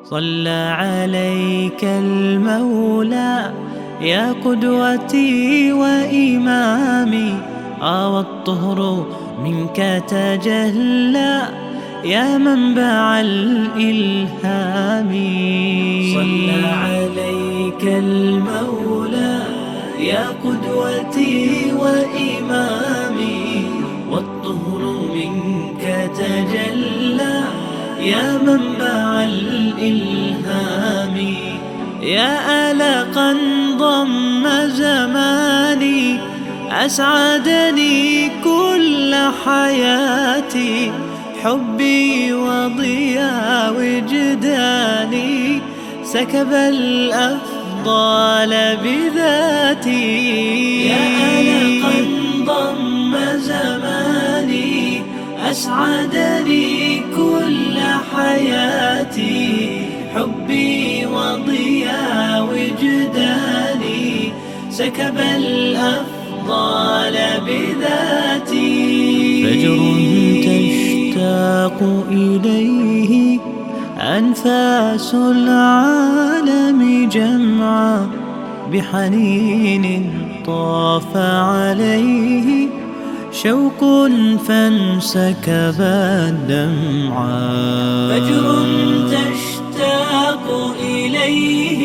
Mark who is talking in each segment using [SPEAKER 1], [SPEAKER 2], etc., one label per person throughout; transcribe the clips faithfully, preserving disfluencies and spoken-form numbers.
[SPEAKER 1] صلى عليك المولى يا قدوتي وإمامي، آوى الطهر منك تجلى يا منبع الإلهام. صلى عليك المولى يا قدوتي وإمامي، والطهر منك تجلى يا منبع الإلهام. يا ألقا ضم زماني أسعدني كل حياتي، حبي وضياء وجداني سكب الأفضال بذاتي. يا ألقا ضم زماني أسعدني كل حياتي، حبي وضياء وجداني سكب الأفضال بذاتي. فجر تشتاق إليه أنفاس العالم جمعا، بحنين طاف عليه شوق فانسكب الدمعا. فجر تشتاق إليه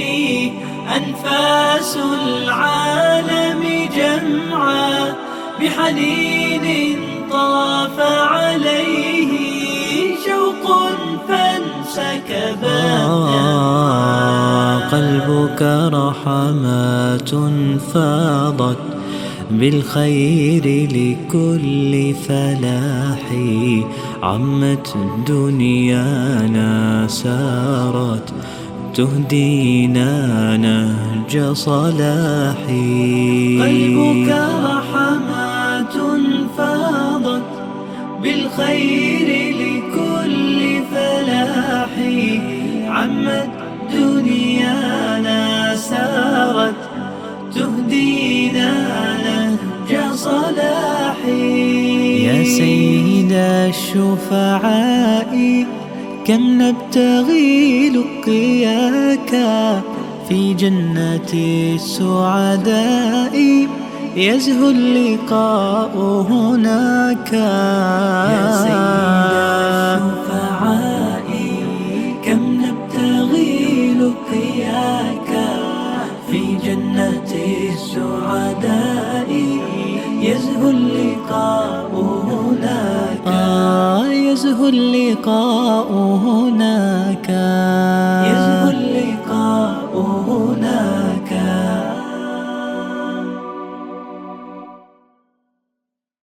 [SPEAKER 1] أنفاس العالم جمعا، بحنين طاف عليه شوق فانسكب الدمعا. قلبك رحمات فاضت بالخير لكل فلاح، عمت دنيانا سارت تهدينا نهج صلاح. قلبك رحمات فاضت بالخير لكل فلاح، عمت دنيانا سارت تهدينا نهج صلاح. يا سيد الشفعاء كم نبتغي لقياك، في جنة السعداء يزهو اللقاء هناك. يا سيد الشفعاء كم نبتغي لقياك، في جنة السعداء يزهو اللقاء هناك. آه يزهو اللقاء هناك.